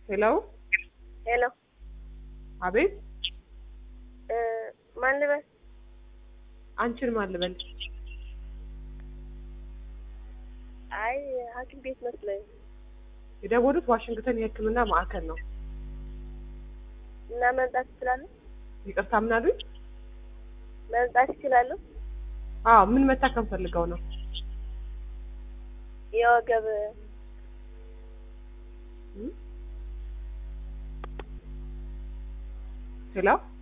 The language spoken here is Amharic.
ሄሎ ሄሎ አቤት ማን ልበል? አንቺን ማን ልበል? አይ ሐኪም ቤት መስሎኝ። የደወሉት ዋሽንግተን የሕክምና ማዕከል ነው። እና መምጣት ትችላለህ? ይቅርታ ምን አሉኝ? መምጣት ትችላለህ? አዎ ምን መታከም ፈልገው ነው? የወገብ ሄሎ